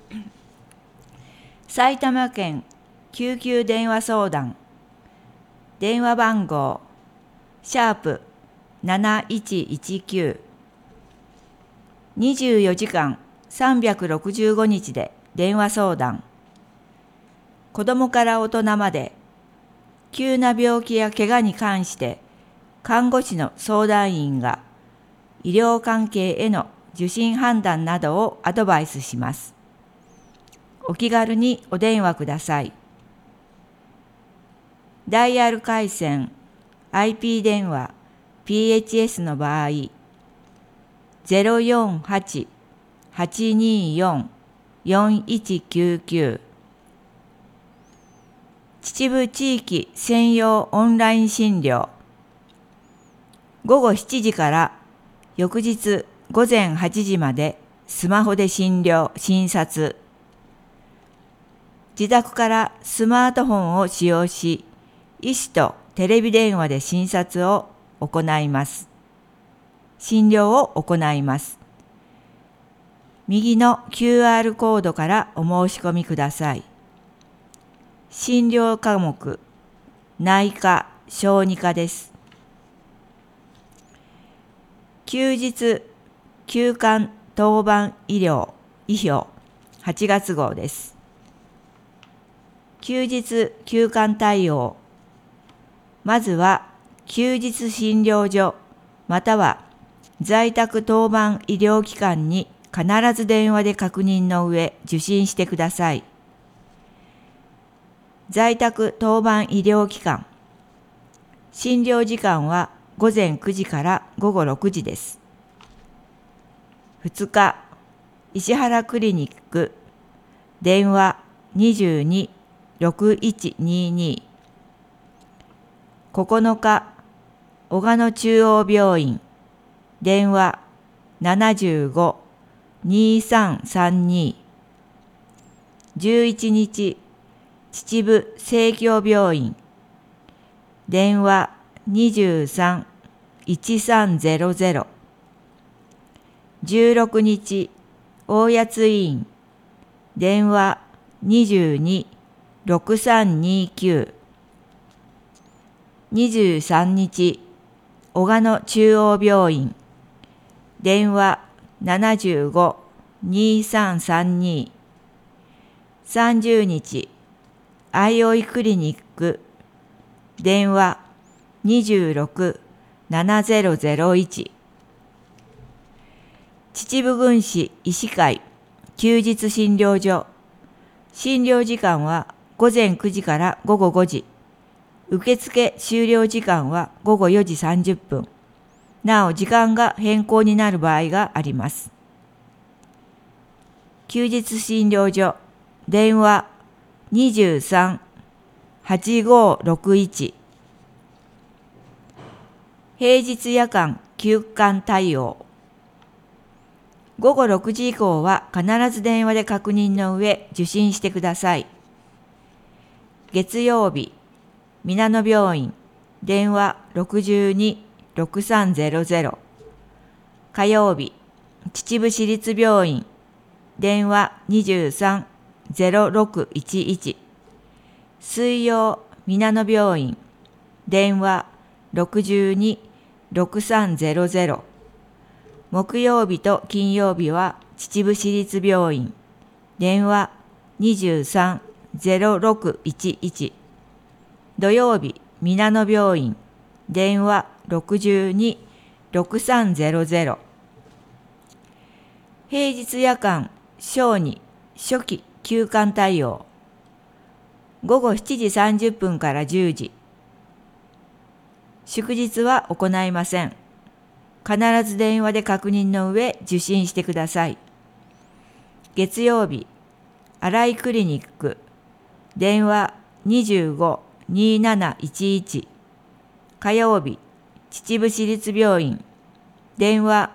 埼玉県救急電話相談電話番号#7119 24時間365日で電話相談。子どもから大人まで急な病気や怪我に関して看護師の相談員が医療関係への受診判断などをアドバイスします。お気軽にお電話ください。ダイヤル回線 IP 電話 PHS の場合 048-824-4199 秩父地域専用オンライン診療午後7時から翌日午前8時までスマホで診療・診察。自宅からスマートフォンを使用し、医師とテレビ電話で診察を行います。診療を行います。右の QR コードからお申し込みください。診療科目、内科・小児科です。休日・休館当番医療・医表8月号です。休日・休館対応。まずは休日診療所または在宅当番医療機関に必ず電話で確認の上受診してください。在宅当番医療機関。診療時間は午前9時から午後6時です。2日、石原クリニック。電話22-6122。9日、小鹿野中央病院。電話75-2332。11日、秩父生協病院。電話23-1300。16日、大谷津院。電話22-6329。23日、小鹿野中央病院。電話75-2332。30日、あいおいクリニック。電話26-7001。秩父郡市医師会休日診療所。診療時間は午前9時から午後5時。受付終了時間は午後4時30分。なお時間が変更になる場合があります。休日診療所。電話23-8561。平日夜間休館対応。午後6時以降は必ず電話で確認の上受診してください。月曜日、皆野病院。電話62-6300。火曜日、秩父市立病院。電話23-0611。水曜、皆野病院。電話62-6300。木曜日と金曜日は秩父市立病院。電話23-0611。土曜日、皆野病院。電話62-6300。平日夜間、小児、初期、休館対応。午後7時30分から10時。祝日は行いません。必ず電話で確認の上受診してください。月曜日、新井クリニック。電話25-2711。火曜日、秩父市立病院。電話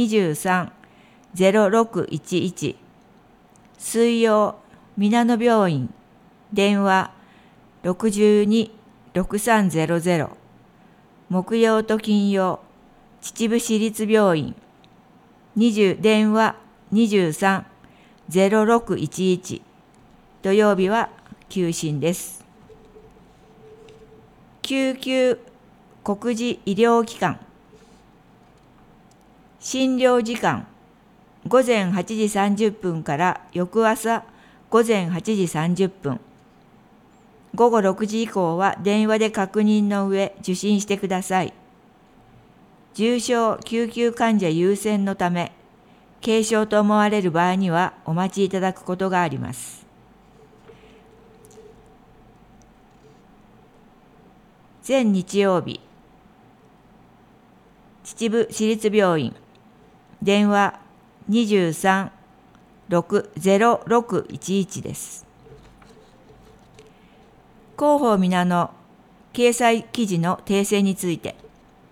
23-0611。水曜、皆野病院。電話62-6300。木曜と金曜、秩父市立病院。電話 0611。土曜日は休診です。救急国事医療機関。診療時間午前8時30分から翌朝午前8時30分。午後6時以降は電話で確認の上受診してください。重症救急患者優先のため、軽症と思われる場合にはお待ちいただくことがあります。全日曜日、秩父市立病院、電話23-0611です。広報皆の掲載記事の訂正について、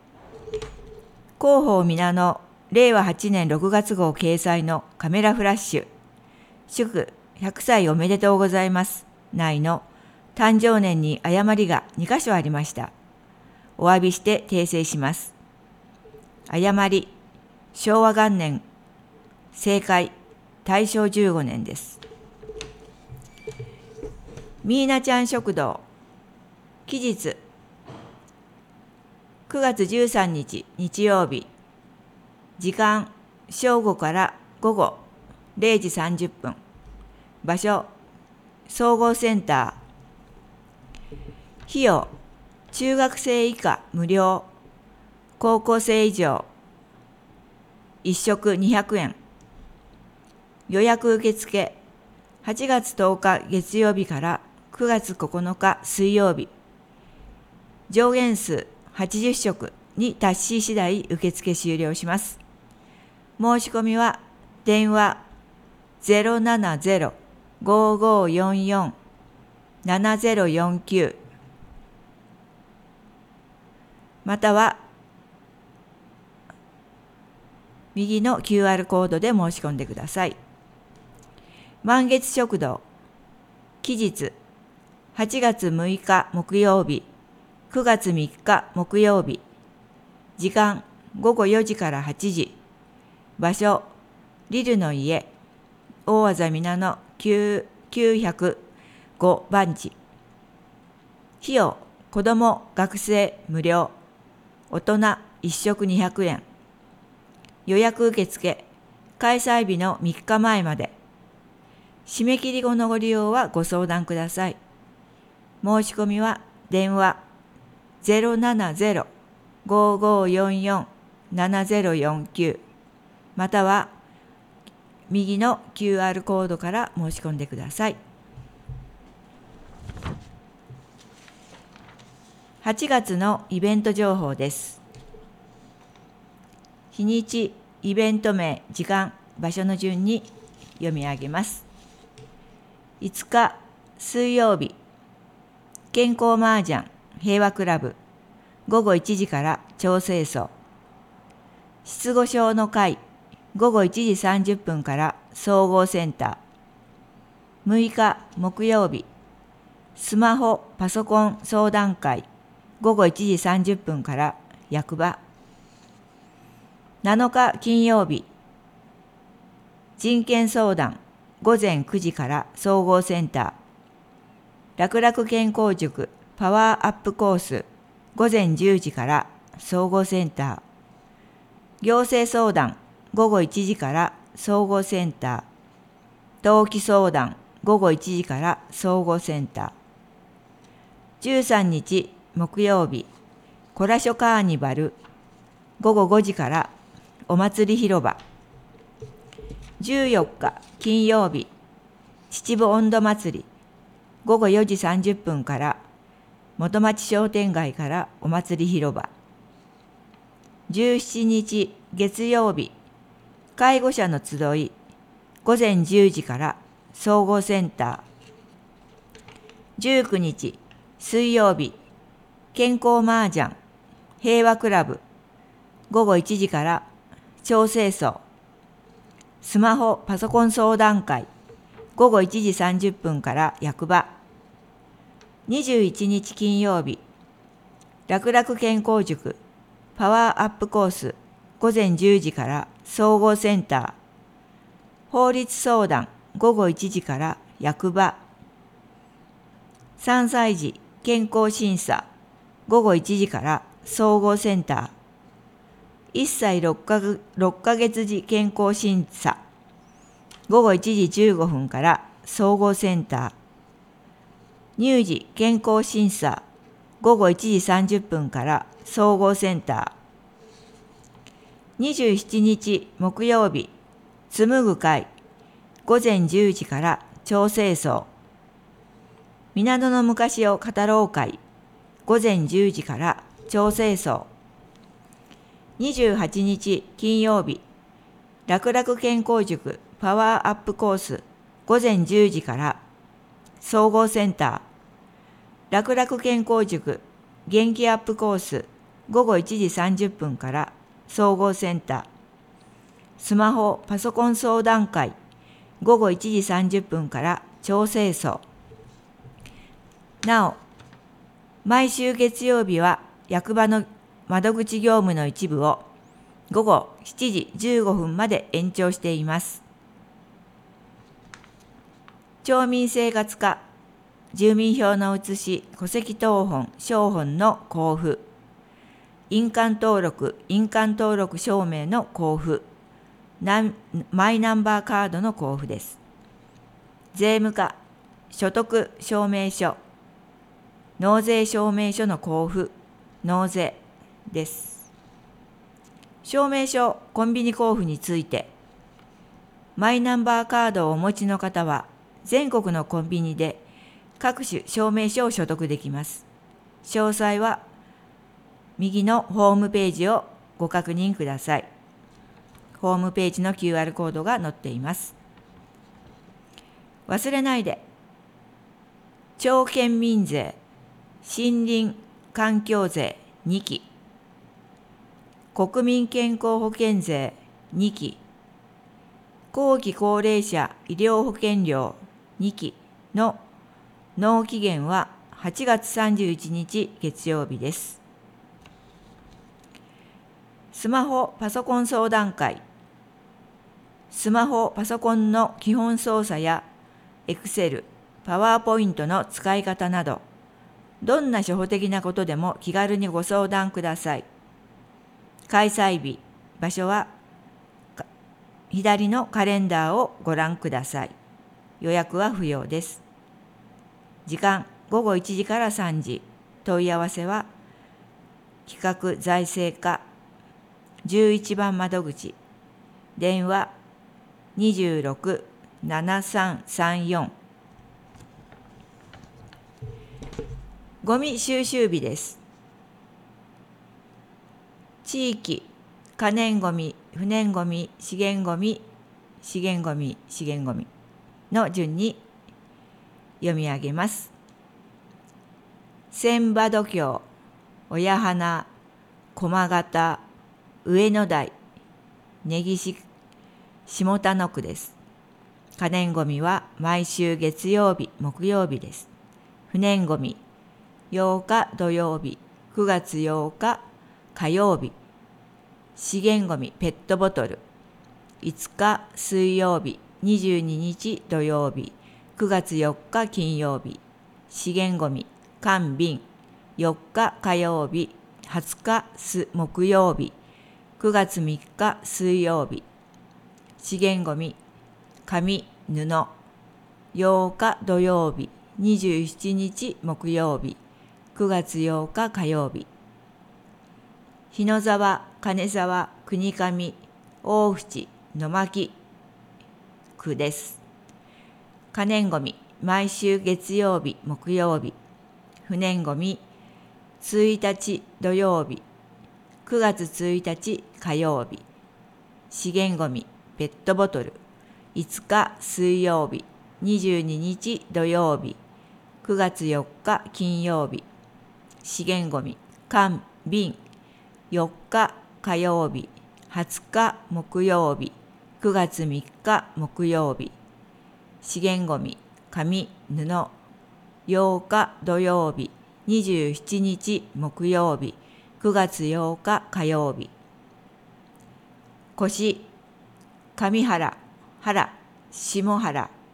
広報皆の令和8年6月号掲載のカメラフラッシュ、祝100歳おめでとうございます内の誕生年に誤りが2箇所ありました。お詫びして訂正します。誤り、昭和元年、正解、大正15年です。ミーナちゃん食堂、期日、9月13日日曜日、時間、正午から午後0時30分、場所、総合センター、費用、中学生以下無料、高校生以上、1食200円、予約受付、8月10日月曜日から9月9日水曜日、上限数80食に達し次第受付終了します。申し込みは電話 070-5544-7049 または右の QR コードで申し込んでください。満月食堂、期日8月6日木曜日、9月3日木曜日、時間午後4時から8時、場所リルの家、大字皆の905番地、費用子ども学生無料、大人1食200円、予約受付、開催日の3日前まで、締め切り後のご利用はご相談ください。申し込みは電話 070-5544-7049 または右の QR コードから申し込んでください。8月のイベント情報です。日にち、イベント名、時間、場所の順に読み上げます。5日水曜日、健康麻雀平和クラブ午後1時から調整層、失語症の会午後1時30分から総合センター、6日木曜日、スマホパソコン相談会午後1時30分から役場、7日金曜日、人権相談午前9時から総合センター、楽々健康塾パワーアップコース午前10時から総合センター、行政相談午後1時から総合センター、登記相談午後1時から総合センター、13日木曜日、コラショカーニバル午後5時からお祭り広場、14日金曜日、秩父音頭祭り午後4時30分から元町商店街からお祭り広場、17日月曜日、介護者の集い午前10時から総合センター、19日水曜日、健康麻雀平和クラブ午後1時から調整層、スマホパソコン相談会午後1時30分から役場、21日金曜日、楽々健康塾パワーアップコース午前10時から総合センター、法律相談午後1時から役場。3歳児健康審査午後1時から総合センター。1歳6ヶ月児健康審査午後1時15分から総合センター。乳児健康審査午後1時30分から総合センター。27日木曜日、紡ぐ会午前10時から調整層。港の昔を語ろう会午前10時から調整層。28日金曜日、楽々健康塾パワーアップコース午前10時から総合センター。楽々健康塾元気アップコース午後1時30分から総合センター。スマホパソコン相談会午後1時30分から調整層。なお、毎週月曜日は役場の窓口業務の一部を午後7時15分まで延長しています。町民生活課、住民票の写し、戸籍謄本、証本の交付、印鑑登録証明の交付、マイナンバーカードの交付です。税務課、所得証明書、納税証明書の交付、納税です。証明書、コンビニ交付について、マイナンバーカードをお持ちの方は、全国のコンビニで各種証明書を所得できます。詳細は、右のホームページをご確認ください。ホームページの QR コードが載っています。忘れないで、町県民税、森林環境税2期、国民健康保険税2期、後期高齢者医療保険料2期の納期限は8月31日月曜日です。スマホパソコン相談会。スマホパソコンの基本操作や Excel、パワーポイントの使い方など、どんな初歩的なことでも気軽にご相談ください。開催日、場所は左のカレンダーをご覧ください。予約は不要です。時間、午後1時から3時。問い合わせは企画財政課11番窓口。電話26-7334。ゴミ収集日です。地域、可燃ゴミ、不燃ゴミ、資源ゴミの順に読み上げます。千葉土郷、親花、駒形、上野台、根岸、下田野区です。可燃ゴミは毎週月曜日、木曜日です。不燃ゴミ、8日土曜日、9月8日火曜日。資源ゴミペットボトル、5日水曜日、22日土曜日、9月4日金曜日。資源ゴミ缶瓶、4日火曜日、20日木曜日、9月3日水曜日。資源ゴミ紙布、8日土曜日、27日木曜日、9月8日火曜日。日野沢、金沢、国上、大淵、野巻区です。可燃ゴミ、毎週月曜日、木曜日。不燃ゴミ、1日土曜日、9月1日火曜日。資源ゴミ、ペットボトル、5日水曜日、22日土曜日、9月4日金曜日。資源ゴミ、缶瓶、4日火曜日、20日木曜日、9月3日木曜日。資源ゴミ、紙、布、8日土曜日、27日木曜日、9月8日火曜日。腰、上原、原、下原、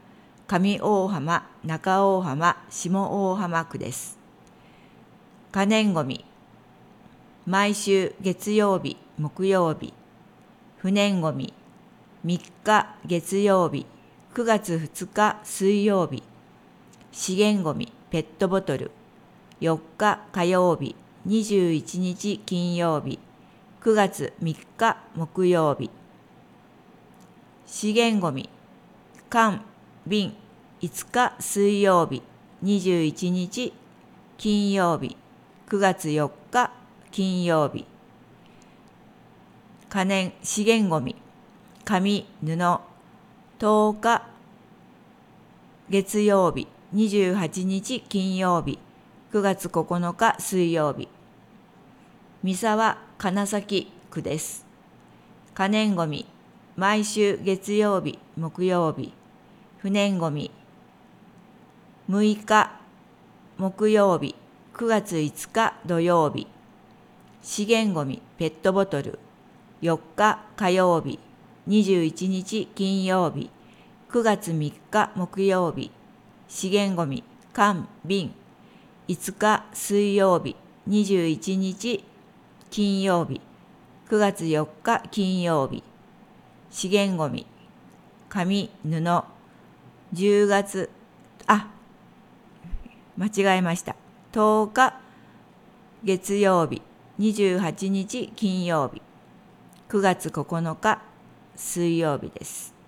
上大浜、中大浜、下大浜区です。可燃ごみ、毎週月曜日、木曜日。不燃ごみ、3日月曜日、9月2日水曜日。資源ごみ、ペットボトル、4日火曜日、21日金曜日、9月3日木曜日。資源ごみ、缶、瓶、5日水曜日、21日金曜日、9月4日金曜日。可燃資源ごみ、紙、布、10日月曜日、28日金曜日、9月9日水曜日。三沢金崎区です。可燃ごみ、毎週月曜日、木曜日。不燃ごみ、6日木曜日、9月5日土曜日。資源ごみ、ペットボトル、4日火曜日、21日金曜日、9月3日木曜日。資源ごみ、缶、瓶、5日水曜日、21日金曜日、9月4日金曜日。資源ごみ、紙、布、10月、間違えました。10日月曜日、28日金曜日、9月9日水曜日です。